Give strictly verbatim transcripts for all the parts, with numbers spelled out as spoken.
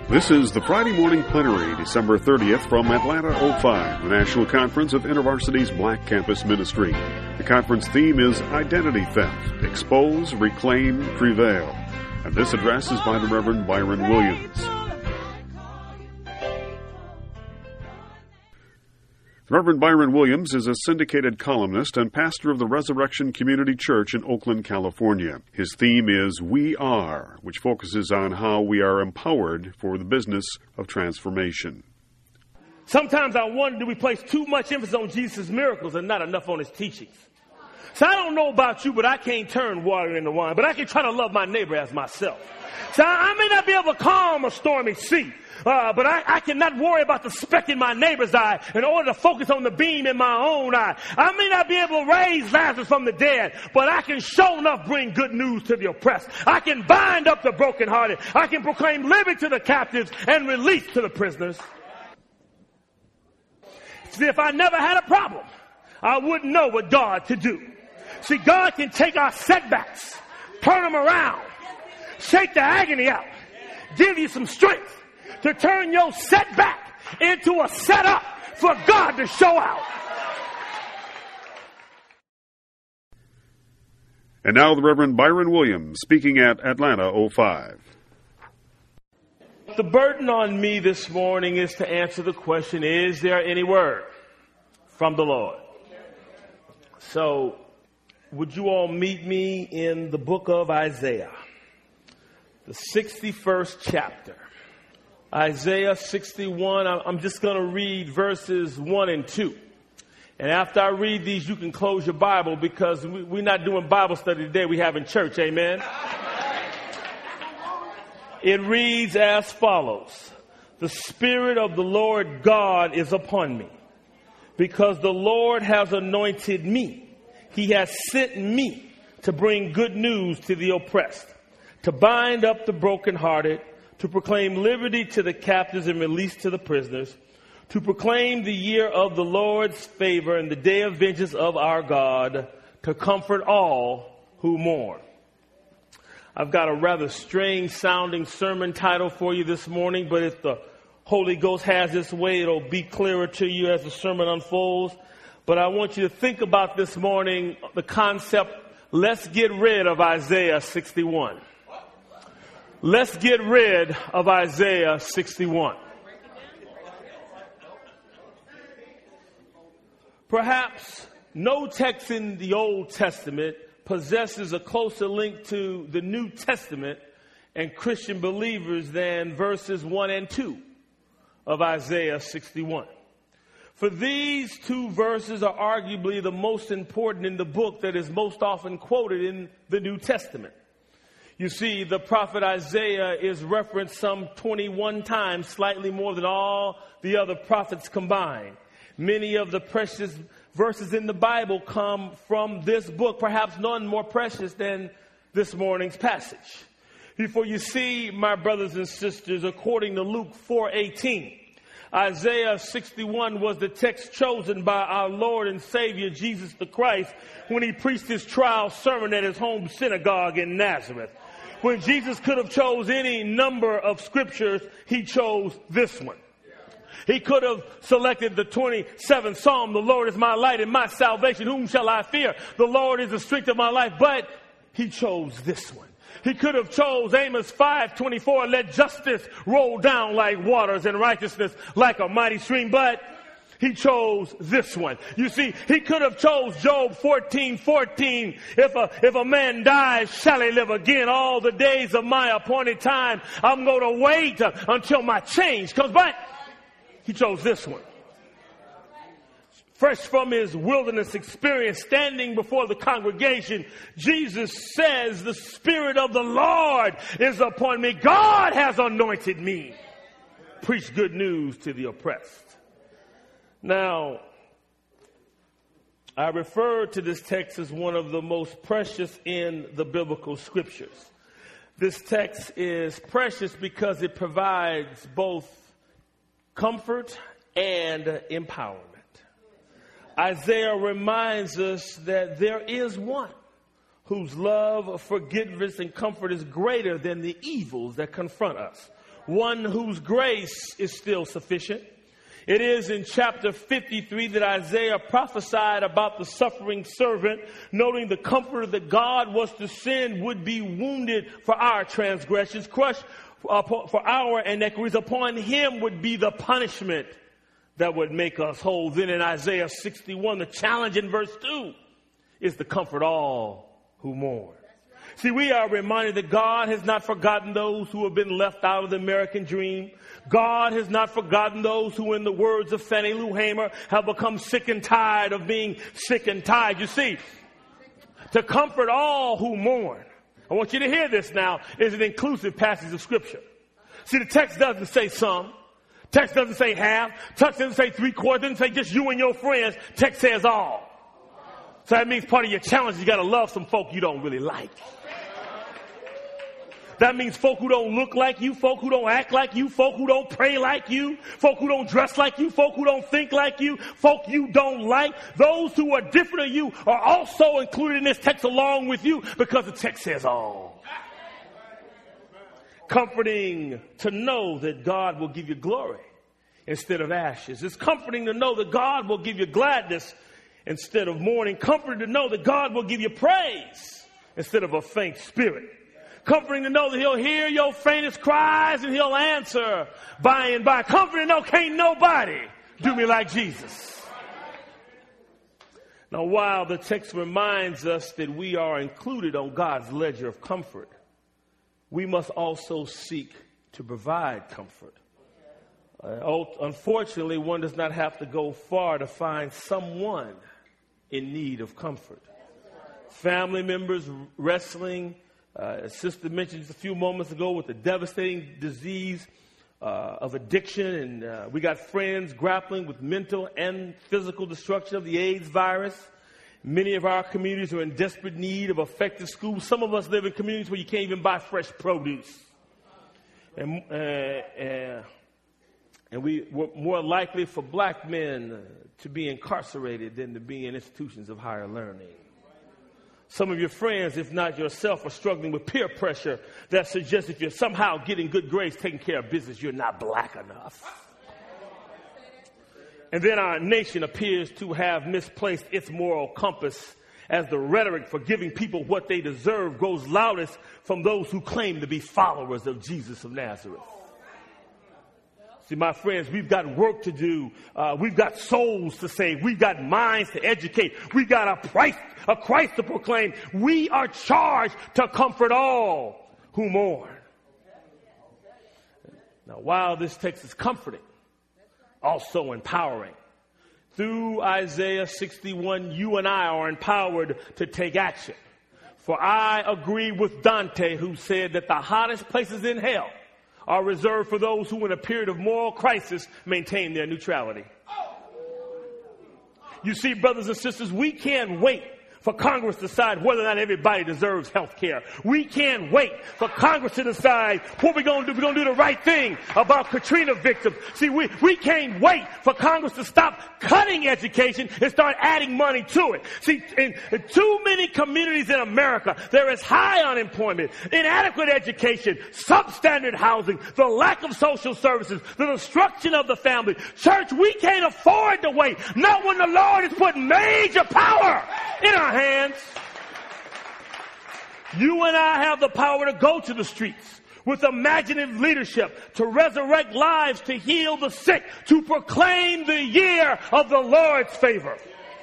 This is the Friday Morning Plenary, December thirtieth, from Atlanta oh five, the National Conference of InterVarsity's Black Campus Ministry. The conference theme is Identity Theft, Expose, Reclaim, Prevail. And this address is by the Reverend Byron Williams. Reverend Byron Williams is a syndicated columnist and pastor of the Resurrection Community Church in Oakland, California. His theme is We Are, which focuses on how we are empowered for the business of transformation. Sometimes I wonder, do we place too much emphasis on Jesus' miracles and not enough on his teachings? So I don't know about you, but I can't turn water into wine, but I can try to love my neighbor as myself. So I, I may not be able to calm a stormy sea. Uh, but I, I cannot worry about the speck in my neighbor's eye in order to focus on the beam in my own eye. I may not be able to raise Lazarus from the dead, but I can sure enough bring good news to the oppressed. I can bind up the brokenhearted. I can proclaim liberty to the captives and release to the prisoners. See, if I never had a problem, I wouldn't know what God to do. See, God can take our setbacks, turn them around, shake the agony out, give you some strength to turn your setback into a setup for God to show out. And now the Reverend Byron Williams speaking at Atlanta oh five. The burden on me this morning is to answer the question, is there any word from the Lord? So, would you all meet me in the book of Isaiah, the sixty-first chapter. Isaiah sixty-one, I'm just going to read verses one and two. And after I read these, you can close your Bible because we're not doing Bible study today. We're having church, amen? It reads as follows. The Spirit of the Lord God is upon me because the Lord has anointed me. He has sent me to bring good news to the oppressed, to bind up the brokenhearted, to proclaim liberty to the captives and release to the prisoners, to proclaim the year of the Lord's favor and the day of vengeance of our God, to comfort all who mourn. I've got a rather strange sounding sermon title for you this morning, but if the Holy Ghost has its way, it'll be clearer to you as the sermon unfolds. But I want you to think about this morning the concept, let's get rid of Isaiah sixty-one. Let's get rid of Isaiah sixty-one. Perhaps no text in the Old Testament possesses a closer link to the New Testament and Christian believers than verses one and two of Isaiah sixty-one. For these two verses are arguably the most important in the book that is most often quoted in the New Testament. You see, the prophet Isaiah is referenced some twenty-one times, slightly more than all the other prophets combined. Many of the precious verses in the Bible come from this book, perhaps none more precious than this morning's passage. For you see, my brothers and sisters, according to Luke four eighteen, Isaiah sixty-one was the text chosen by our Lord and Savior Jesus the Christ when he preached his trial sermon at his home synagogue in Nazareth. When Jesus could have chose any number of scriptures, he chose this one. He could have selected the twenty-seventh Psalm, the Lord is my light and my salvation, whom shall I fear? The Lord is the strength of my life, but he chose this one. He could have chose Amos five twenty-four, let justice roll down like waters and righteousness like a mighty stream, but he chose this one. You see, he could have chose Job fourteen fourteen. If a, if a man dies, shall he live again? All the days of my appointed time, I'm going to wait until my change comes. But he chose this one. Fresh from his wilderness experience, standing before the congregation, Jesus says, the Spirit of the Lord is upon me. God has anointed me. Preach good news to the oppressed. Now, I refer to this text as one of the most precious in the biblical scriptures. This text is precious because it provides both comfort and empowerment. Isaiah reminds us that there is one whose love, forgiveness, and comfort is greater than the evils that confront us. one whose grace is still sufficient. It is in chapter fifty-three that Isaiah prophesied about the suffering servant, noting the comforter that God was to send would be wounded for our transgressions, crushed for our iniquities. Upon him would be the punishment that would make us whole. Then in Isaiah sixty-one, the challenge in verse two is to comfort all who mourn. See, we are reminded that God has not forgotten those who have been left out of the American dream. God has not forgotten those who, in the words of Fannie Lou Hamer, have become sick and tired of being sick and tired. You see, to comfort all who mourn, I want you to hear this now, is an inclusive passage of Scripture. See, the text doesn't say some. Text doesn't say half. Text doesn't say three quarters. Doesn't say just you and your friends. Text says all. So that means part of your challenge, you got to love some folk you don't really like. That means folk who don't look like you, folk who don't act like you, folk who don't pray like you, folk who don't dress like you, folk who don't think like you, folk you don't like. Those who are different than you are also included in this text along with you because the text says all. Comforting to know that God will give you glory instead of ashes. It's comforting to know that God will give you gladness instead of mourning. Comforting to know that God will give you praise instead of a faint spirit. Comforting to know that he'll hear your faintest cries and he'll answer by and by. Comforting to know can't nobody do me like Jesus. Now, while the text reminds us that we are included on God's ledger of comfort, we must also seek to provide comfort. Uh, unfortunately, one does not have to go far to find someone in need of comfort. Family members wrestling, Uh, a sister mentioned just a few moments ago with the devastating disease uh, of addiction. And uh, we got friends grappling with mental and physical destruction of the AIDS virus. Many of our communities are in desperate need of effective schools. Some of us live in communities where you can't even buy fresh produce. And, uh, uh, and we were more likely for black men to be incarcerated than to be in institutions of higher learning. Some of your friends, if not yourself, are struggling with peer pressure that suggests if you're somehow getting good grades, taking care of business, you're not black enough. And then our nation appears to have misplaced its moral compass as the rhetoric for giving people what they deserve grows loudest from those who claim to be followers of Jesus of Nazareth. See, my friends, we've got work to do. Uh, we've got souls to save. We've got minds to educate. We've got a Christ, a Christ to proclaim. We are charged to comfort all who mourn. Now, while this text is comforting, also empowering, through Isaiah sixty-one, you and I are empowered to take action. For I agree with Dante, who said that the hottest places in hell are reserved for those who in a period of moral crisis maintain their neutrality. You see, brothers and sisters, we can't wait for Congress to decide whether or not everybody deserves health care. We can't wait for Congress to decide what we're going to do. We're going to do the right thing about Katrina victims. See, we, we can't wait for Congress to stop cutting education and start adding money to it. See, in, in too many communities in America, there is high unemployment, inadequate education, substandard housing, the lack of social services, the destruction of the family. Church, we can't afford to wait. Not when the Lord has put major power in our hands. You and I have the power to go to the streets with imaginative leadership, to resurrect lives, to heal the sick, to proclaim the year of the Lord's favor.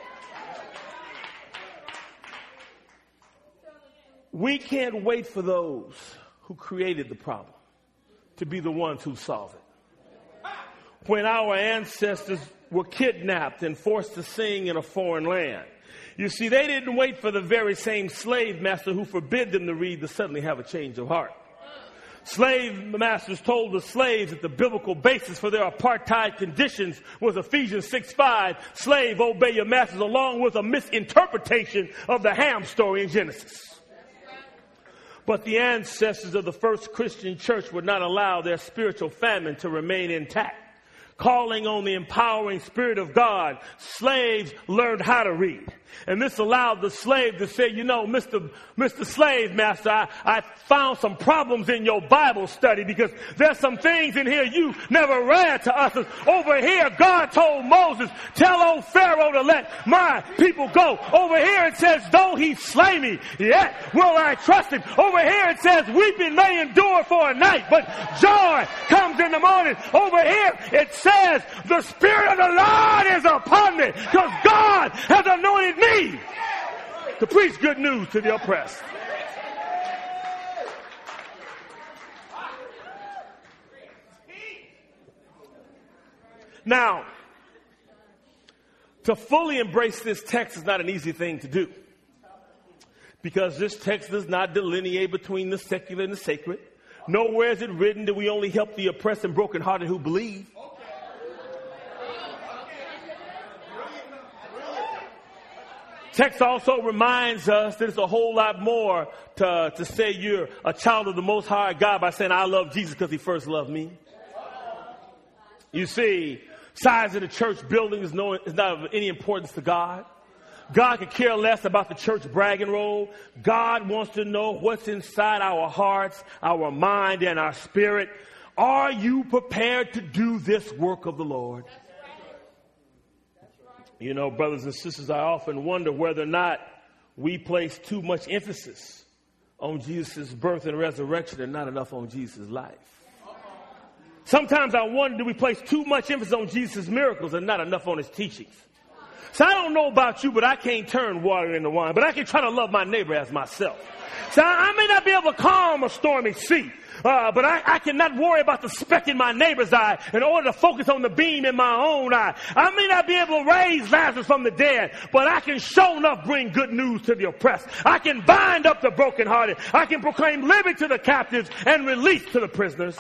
We can't wait for those who created the problem to be the ones who solve it. When our ancestors were kidnapped and forced to sing in a foreign land, you see, they didn't wait for the very same slave master who forbid them to read to suddenly have a change of heart. Slave masters told the slaves that the biblical basis for their apartheid conditions was Ephesians six five, slave, obey your masters, along with a misinterpretation of the Ham story in Genesis. But the ancestors of the first Christian church would not allow their spiritual famine to remain intact. calling on the empowering Spirit of God, slaves learned how to read. And this allowed the slave to say, you know, Mister Mister Slave Master, I, I found some problems in your Bible study because there's some things in here you never read to us. Over here, God told Moses, tell old Pharaoh to let my people go. Over here it says, though he slay me, yet will I trust him. Over here it says, weeping may endure for a night, but joy comes in the morning. Over here it says, the Spirit of the Lord is upon me because God has anointed me to preach good news to the oppressed. Now, to fully embrace this text is not an easy thing to do, because this text does not delineate between the secular and the sacred. Nowhere is it written that we only help the oppressed and brokenhearted who believe. Text also reminds us that it's a whole lot more to, to say you're a child of the Most High God by saying, I love Jesus because he first loved me. You see, size of the church building is, no, is not of any importance to God. God could care less about the church bragging roll. God wants to know what's inside our hearts, our mind, and our spirit. Are you prepared to do this work of the Lord? You know, brothers and sisters, I often wonder whether or not we place too much emphasis on Jesus' birth and resurrection and not enough on Jesus' life. Sometimes I wonder, do we place too much emphasis on Jesus' miracles and not enough on his teachings? So I don't know about you, but I can't turn water into wine, but I can try to love my neighbor as myself. So I, I may not be able to calm a stormy sea, uh, but I, I cannot worry about the speck in my neighbor's eye in order to focus on the beam in my own eye. I may not be able to raise Lazarus from the dead, but I can sure enough bring good news to the oppressed. I can bind up the brokenhearted. I can proclaim liberty to the captives and release to the prisoners.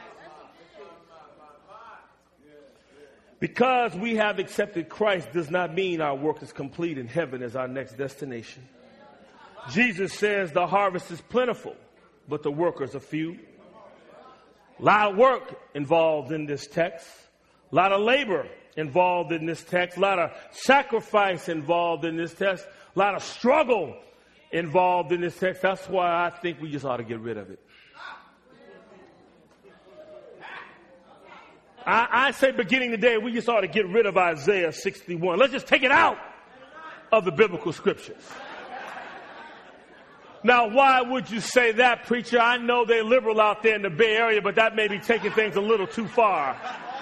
Because we have accepted Christ does not mean our work is complete and heaven is our next destination. Jesus says the harvest is plentiful, but the workers are few. A lot of work involved in this text. A lot of labor involved in this text. A lot of sacrifice involved in this text. A lot of struggle involved in this text. That's why I think we just ought to get rid of it. I, I say beginning today, we just ought to get rid of Isaiah sixty-one. Let's just take it out of the biblical scriptures. Now, why would you say that, preacher? I know they're liberal out there in the Bay Area, but that may be taking things a little too far.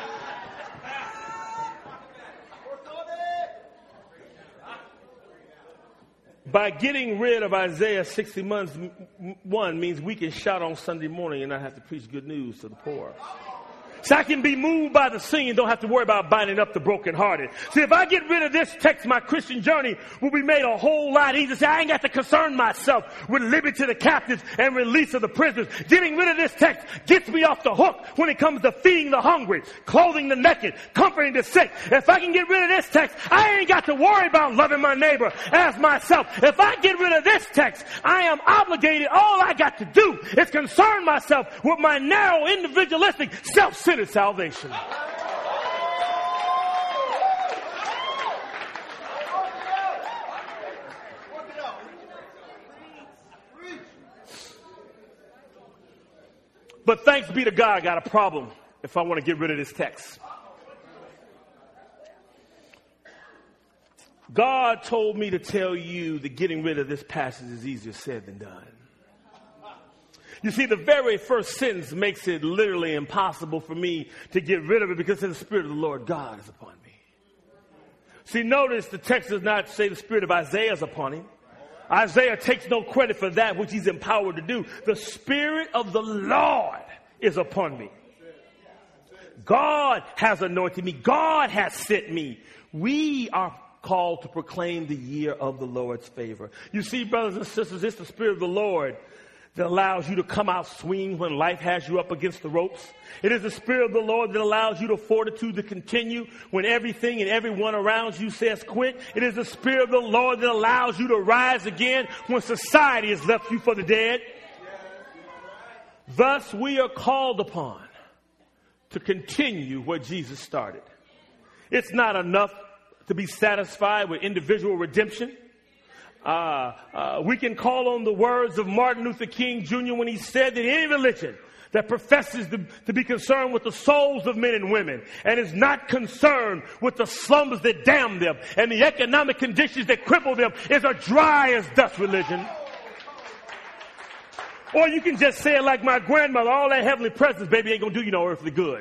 By getting rid of Isaiah sixty-one means we can shout on Sunday morning and not have to preach good news to the poor. So I can be moved by the singing, don't have to worry about binding up the brokenhearted. See, if I get rid of this text, my Christian journey will be made a whole lot easier. See, I ain't got to concern myself with liberty to the captives and release of the prisoners. Getting rid of this text gets me off the hook when it comes to feeding the hungry, clothing the naked, comforting the sick. If I can get rid of this text, I ain't got to worry about loving my neighbor as myself. If I get rid of this text, I am obligated. All I got to do is concern myself with my narrow, individualistic, self-centered salvation. But thanks be to God, I got a problem if I want to get rid of this text. God told me to tell you that getting rid of this passage is easier said than done. You see, the very first sentence makes it literally impossible for me to get rid of it because the Spirit of the Lord God is upon me. See, notice the text does not say the Spirit of Isaiah is upon him. Isaiah takes no credit for that which he's empowered to do. The Spirit of the Lord is upon me. God has anointed me. God has sent me. We are called to proclaim the year of the Lord's favor. You see, brothers and sisters, it's the Spirit of the Lord that allows you to come out swinging when life has you up against the ropes. It is the Spirit of the Lord that allows you the fortitude to continue when everything and everyone around you says quit. It is the Spirit of the Lord that allows you to rise again when society has left you for the dead. Thus, we are called upon to continue what Jesus started. It's not enough to be satisfied with individual redemption. Uh, uh, we can call on the words of Martin Luther King Junior when he said that any religion that professes to, to be concerned with the souls of men and women and is not concerned with the slumbers that damn them and the economic conditions that cripple them is a dry as dust religion. Or you can just say it like my grandmother, all that heavenly presence, baby, ain't gonna do you no earthly good.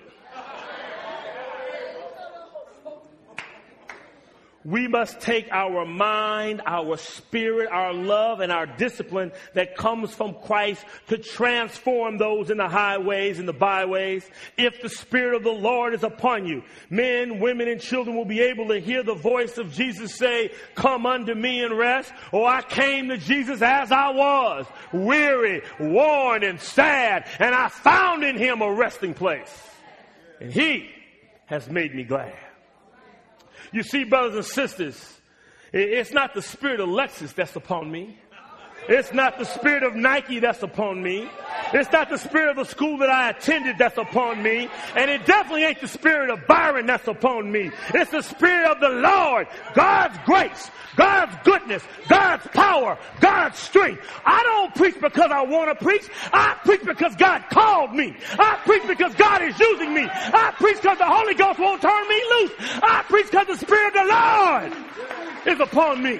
We must take our mind, our spirit, our love, and our discipline that comes from Christ to transform those in the highways and the byways. If the Spirit of the Lord is upon you, men, women, and children will be able to hear the voice of Jesus say, come unto me and rest. Or I came to Jesus as I was, weary, worn, and sad, and I found in him a resting place. And he has made me glad. You see, brothers and sisters, it's not the spirit of Lexus that's upon me. It's not the spirit of Nike that's upon me. It's not the spirit of the school that I attended that's upon me. And it definitely ain't the spirit of Byron that's upon me. It's the spirit of the Lord, God's grace, God's goodness, God's power, God's strength. I don't preach because I want to preach. I preach because God called me. I preach because God is using me. I preach because the Holy Ghost won't turn me loose. I preach because the Spirit of the Lord is upon me.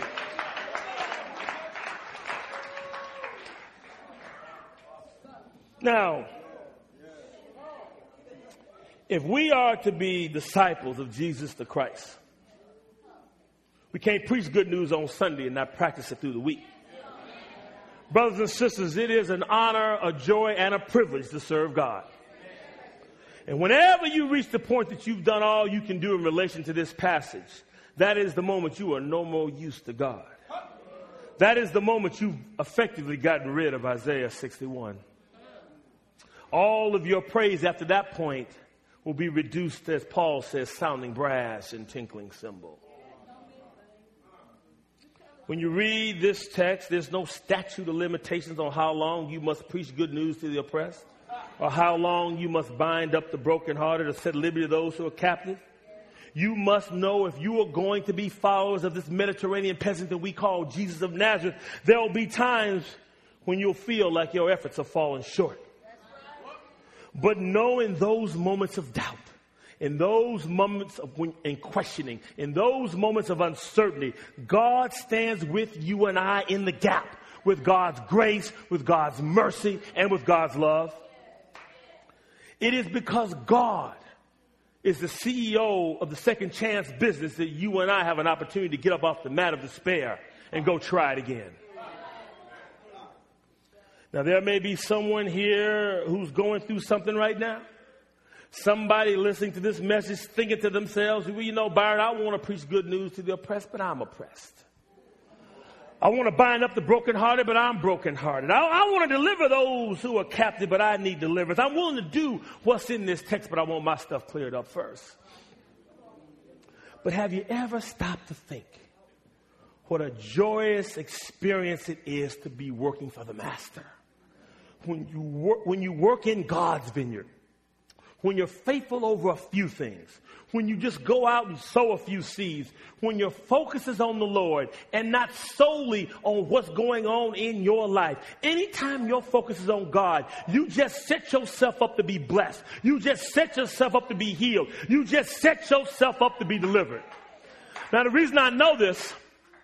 Now, if we are to be disciples of Jesus the Christ, we can't preach good news on Sunday and not practice it through the week. Brothers and sisters, it is an honor, a joy, and a privilege to serve God. And whenever you reach the point that you've done all you can do in relation to this passage, that is the moment you are no more use to God. That is the moment you've effectively gotten rid of Isaiah sixty-one. All of your praise after that point will be reduced, as Paul says, sounding brass and tinkling cymbal. When you read this text, there's no statute of limitations on how long you must preach good news to the oppressed, or how long you must bind up the brokenhearted or set liberty to those who are captive. You must know if you are going to be followers of this Mediterranean peasant that we call Jesus of Nazareth, there will be times when you'll feel like your efforts are falling short. But know in those moments of doubt, in those moments of when, in questioning, in those moments of uncertainty, God stands with you and I in the gap with God's grace, with God's mercy, and with God's love. It is because God is the C E O of the second chance business that you and I have an opportunity to get up off the mat of despair and go try it again. Now, there may be someone here who's going through something right now. Somebody listening to this message thinking to themselves, well, you know, Byron, I want to preach good news to the oppressed, but I'm oppressed. I want to bind up the brokenhearted, but I'm brokenhearted. I, I want to deliver those who are captive, but I need deliverance. I'm willing to do what's in this text, but I want my stuff cleared up first. But have you ever stopped to think what a joyous experience it is to be working for the Master? When you work, when you work in God's vineyard, when you're faithful over a few things, when you just go out and sow a few seeds, when your focus is on the Lord and not solely on what's going on in your life. Anytime your focus is on God, you just set yourself up to be blessed. You just set yourself up to be healed. You just set yourself up to be delivered. Now, the reason I know this,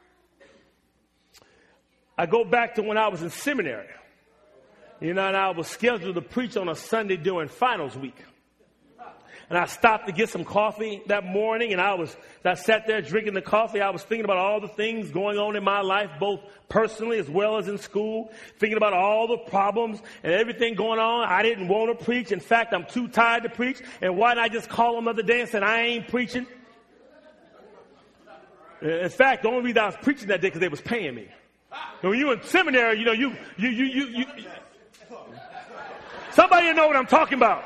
I go back to when I was in seminary. You know, and I was scheduled to preach on a Sunday during finals week. And I stopped to get some coffee that morning, and I was, I sat there drinking the coffee. I was thinking about all the things going on in my life, both personally as well as in school, thinking about all the problems and everything going on. I didn't want to preach. In fact, I'm too tired to preach. And why didn't I just call them the other day and say, I ain't preaching? In fact, the only reason I was preaching that day because they was paying me. When you in seminary, you know, you, you, you, you, you, somebody know what I'm talking about.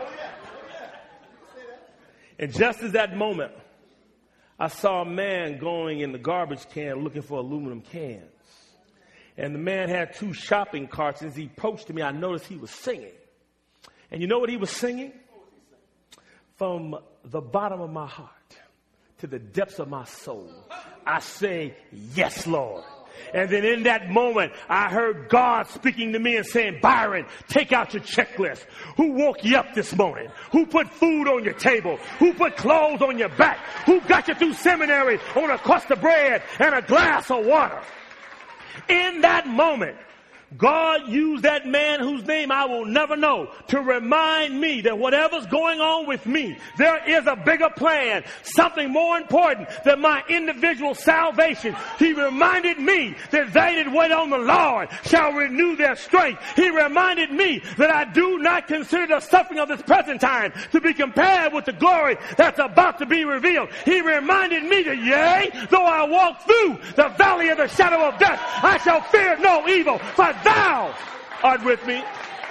And just as that moment, I saw a man going in the garbage can looking for aluminum cans. And the man had two shopping carts. As he approached me, I noticed he was singing. And you know what he was singing? From the bottom of my heart to the depths of my soul, I say, yes, Lord. And then in that moment, I heard God speaking to me and saying, Byron, take out your checklist. Who woke you up this morning? Who put food on your table? Who put clothes on your back? Who got you through seminary on a crust of bread and a glass of water? In that moment, God used that man whose name I will never know to remind me that whatever's going on with me, there is a bigger plan, something more important than my individual salvation. He reminded me that they that wait on the Lord shall renew their strength. He reminded me that I do not consider the suffering of this present time to be compared with the glory that's about to be revealed. He reminded me that, yea, though I walk through the valley of the shadow of death, I shall fear no evil, for thou art with me.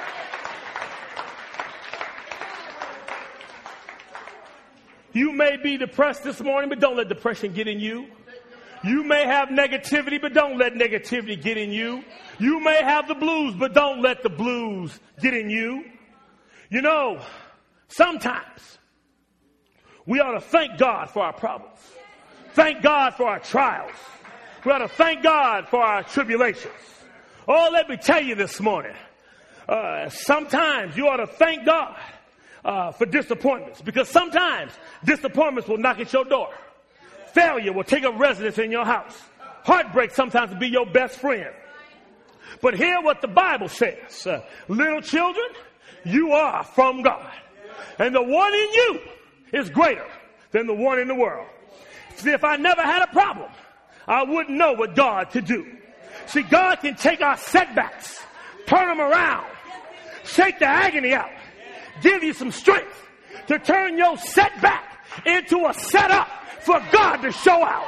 You may be depressed this morning, but don't let depression get in you. You may have negativity, but don't let negativity get in you. You may have the blues, but don't let the blues get in you. You know, sometimes we ought to thank God for our problems. Thank God for our trials. We ought to thank God for our tribulations. Oh, let me tell you this morning, uh, sometimes you ought to thank God uh, for disappointments, because sometimes disappointments will knock at your door. Failure will take up residence in your house. Heartbreak sometimes will be your best friend. But hear what the Bible says. Uh, little children, you are from God. And the one in you is greater than the one in the world. See, if I never had a problem, I wouldn't know what God could do. See, God can take our setbacks, turn them around, shake the agony out, give you some strength to turn your setback into a setup for God to show out.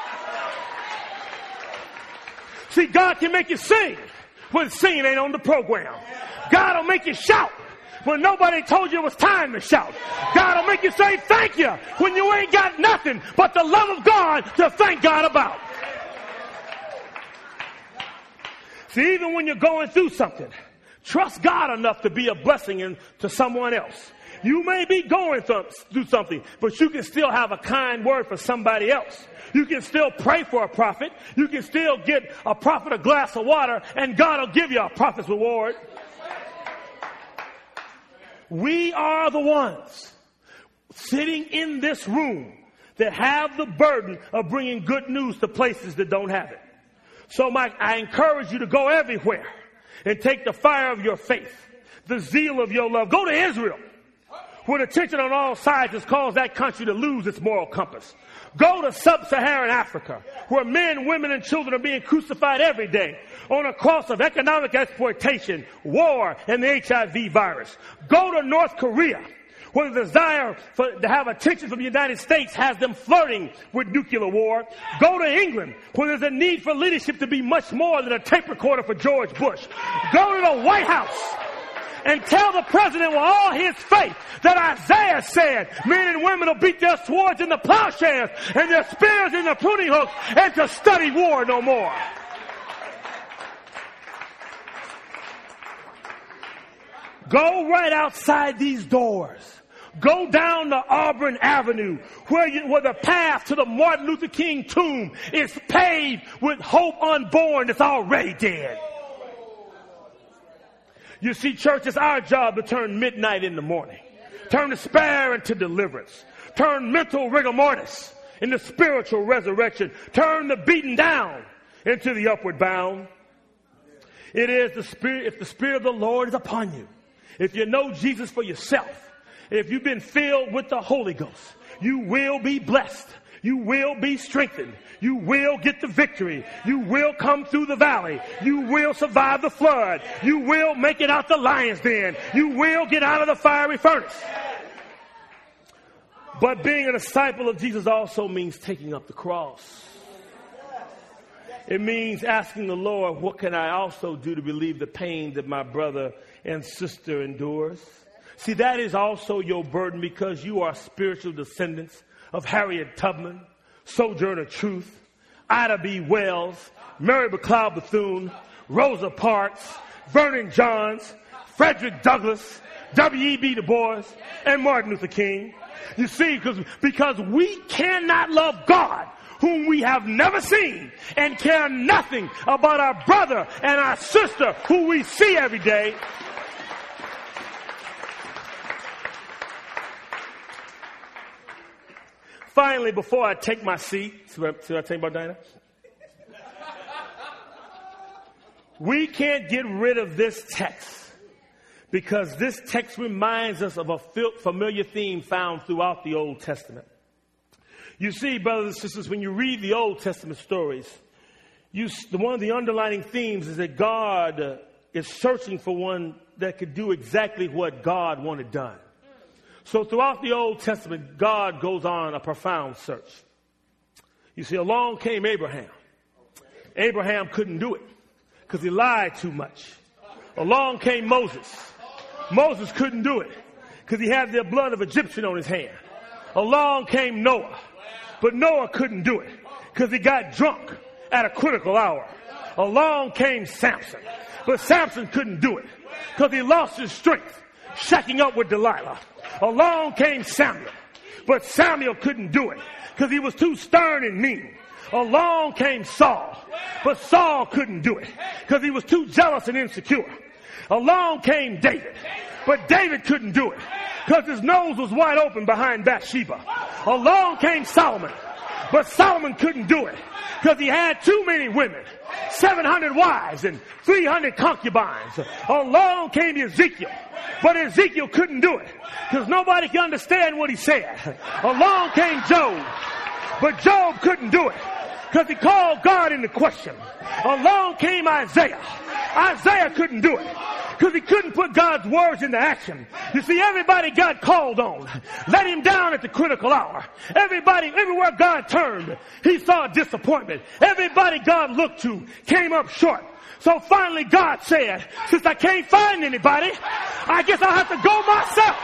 See, God can make you sing when singing ain't on the program. God will make you shout when nobody told you it was time to shout. God will make you say thank you when you ain't got nothing but the love of God to thank God about. See, even when you're going through something, trust God enough to be a blessing in, to someone else. You may be going through something, but you can still have a kind word for somebody else. You can still pray for a prophet. You can still get a prophet a glass of water, and God will give you a prophet's reward. We are the ones sitting in this room that have the burden of bringing good news to places that don't have it. So, Mike, I encourage you to go everywhere and take the fire of your faith, the zeal of your love. Go to Israel, where the tension on all sides has caused that country to lose its moral compass. Go to sub-Saharan Africa, where men, women, and children are being crucified every day on a cross of economic exploitation, war, and the H I V virus. Go to North Korea, where the desire for, to have attention from the United States has them flirting with nuclear war. Go to England, where there's a need for leadership to be much more than a tape recorder for George Bush. Go to the White House and tell the president with all his faith that Isaiah said men and women will beat their swords in the plowshares and their spears in the pruning hooks, and to study war no more. Go right outside these doors. Go down to Auburn Avenue, where, you, where the path to the Martin Luther King tomb is paved with hope unborn that's already dead. You see, church, it's our job to turn midnight into morning. Turn despair into deliverance. Turn mental rigor mortis into spiritual resurrection. Turn the beaten down into the upward bound. It is the Spirit, if the Spirit of the Lord is upon you, if you know Jesus for yourself, if you've been filled with the Holy Ghost, you will be blessed. You will be strengthened. You will get the victory. You will come through the valley. You will survive the flood. You will make it out the lion's den. You will get out of the fiery furnace. But being a disciple of Jesus also means taking up the cross. It means asking the Lord, what can I also do to relieve the pain that my brother and sister endures? See, that is also your burden, because you are spiritual descendants of Harriet Tubman, Sojourner Truth, Ida B. Wells, Mary McLeod Bethune, Rosa Parks, Vernon Johns, Frederick Douglass, W E B Du Bois, and Martin Luther King. You see, because because we cannot love God, whom we have never seen, and care nothing about our brother and our sister who we see every day. Finally, before I take my seat, see what I think about Dinah? We can't get rid of this text because this text reminds us of a familiar theme found throughout the Old Testament. You see, brothers and sisters, when you read the Old Testament stories, you, one of the underlying themes is that God uh, is searching for one that could do exactly what God wanted done. So throughout the Old Testament, God goes on a profound search. You see, along came Abraham. Abraham couldn't do it because he lied too much. Along came Moses. Moses couldn't do it because he had the blood of Egyptian on his hand. Along came Noah. But Noah couldn't do it because he got drunk at a critical hour. Along came Samson. But Samson couldn't do it because he lost his strength shacking up with Delilah. Along came Samuel. But Samuel couldn't do it because he was too stern and mean. Along came Saul. But Saul couldn't do it because he was too jealous and insecure. Along came David. But David couldn't do it because his nose was wide open behind Bathsheba. Along came Solomon. But Solomon couldn't do it because he had too many women. seven hundred wives and three hundred concubines. Along came Ezekiel. But Ezekiel couldn't do it because nobody could understand what he said. Along came Job. But Job couldn't do it because he called God into question. Along came Isaiah. Isaiah couldn't do it because he couldn't put God's words into action. You see, everybody God called on let him down at the critical hour. Everybody, everywhere God turned, he saw disappointment. Everybody God looked to came up short. So finally God said, since I can't find anybody, I guess I'll have to go myself.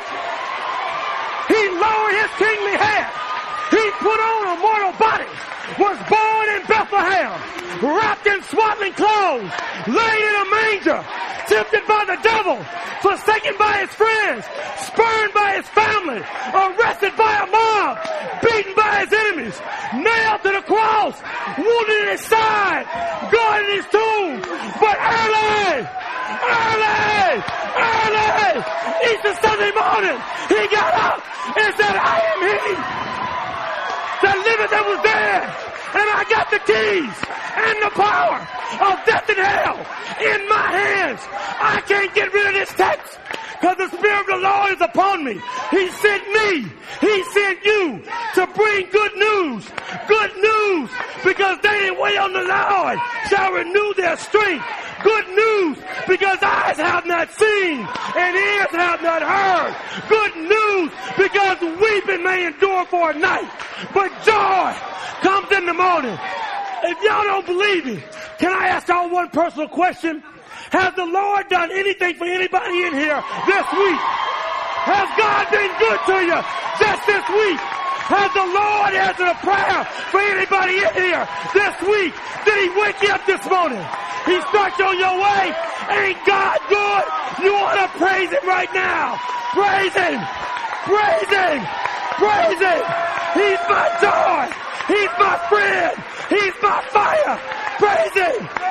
He lowered his kingly head. He put on a mortal body, was born in Bethlehem, wrapped in swaddling clothes, laid in a manger, tempted by the devil, forsaken by his friends, spurned by his family, arrested by a mob, beaten by his enemies, nailed to the cross, wounded in his side, God in his tomb. But early, early, early, Easter Sunday morning, he got up and said, I am he that liveth that was dead, and I got the keys and the power of death and hell in my hands. I can't get rid of this text because the Spirit of the Lord is upon me. He sent me. He sent you to bring good news. Good news because they that wait on the Lord shall renew their strength. Good news because eyes have not seen and ears have not heard. Good news because weeping may endure for a night, but joy comes in the morning. If y'all don't believe me, can I ask y'all one personal question? Has the Lord done anything for anybody in here this week? Has God been good to you just this week? Has the Lord answered a prayer for anybody in here this week? Did he wake you up this morning? He starts you on your way. Ain't God good? You want to praise him right now. Praise him. Praise him. Praise him. He's my joy. He's my friend. He's my fire. Praise him.